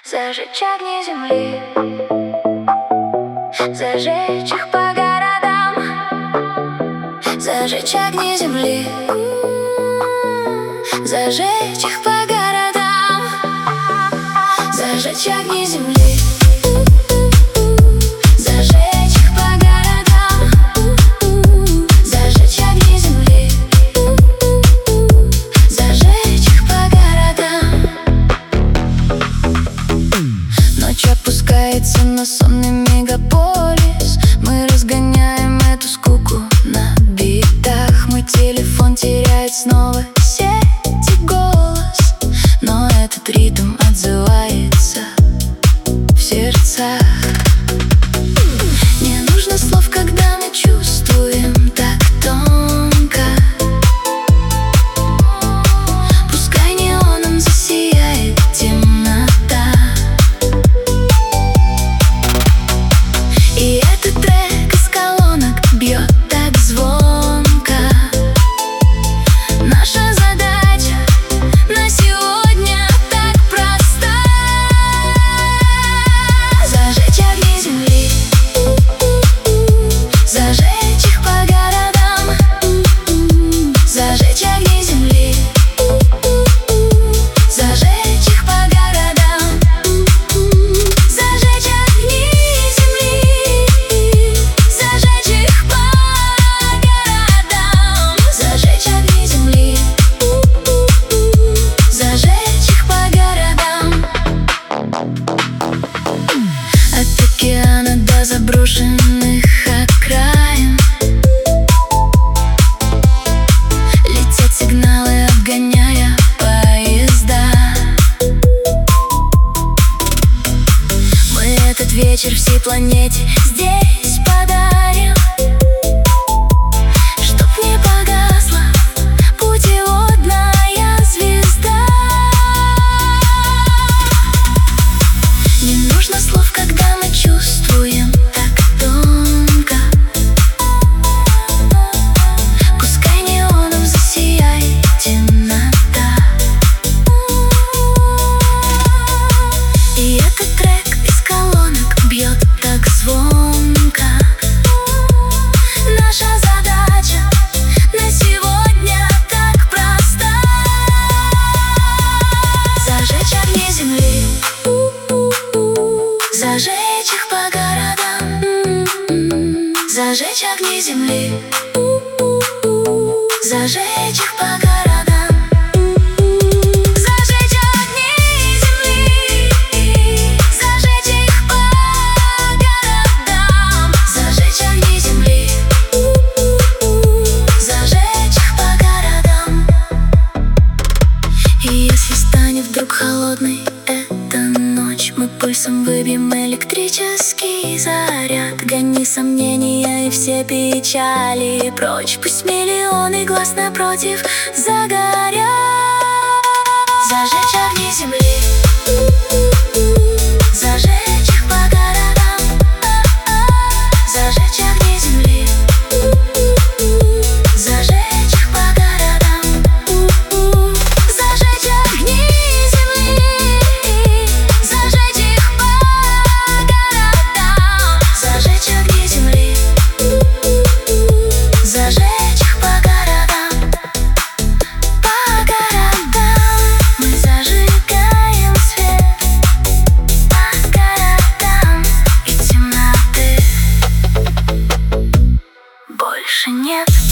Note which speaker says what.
Speaker 1: Зажечь огни земли, зажечь их по городам. Зажечь огни земли, зажечь их по городам. Зажечь огни земли, зажечь их по городам. Зажечь огни земли, зажечь их по городам. Ночь опускается на сонный мегаполис. Мы разгоняем эту скуку на битах. Мой телефон теряет снова сеть и голос, но этот ритм отзывается в сердцах. Не нужно слов, когда мы чувствуем так тонко. Пускай неоном засияет темнота. И этот трек из колонок бьет так звонко. Наша задача на сегодня так проста: зажечь огни земли, зажечь их по городам. Зажечь огни земли, зажечь их по городам. Зажечь огни земли, зажечь их по городам. Зажечь огни земли, зажечь их по городам. От океана до заброшенных окраин летят сигналы, обгоняя поезда. Мы этот вечер всей планете здесь подарим, чтоб не погасла путеводная звезда. Не нужно слов, когда мы чувствуем так тонко. Пускай неоном засияет темнота. И этот трек из колонок бьет так звонко. Наша задача на сегодня так проста: зажечь огни земли, зажечь их по городам. Зажечь огни земли, зажечь их по городам. Зажечь огни земли, зажечь их по городам. Зажечь огни земли, зажечь их по городам. И если станет вдруг холодной эта ночь, мы пульсом выбьем электрический заряд. Гони сомнения и все печали прочь. Пусть миллионы глаз напротив загорят. Зажечь огни земли, зажечь их по городам. Зажечь огни земли, зажечь их по городам. Зажечь огни земли, зажечь их по городам. Зажечь огни земли, зажечь их по городам. По городам мы зажигаем свет. По городам и темноты больше нет.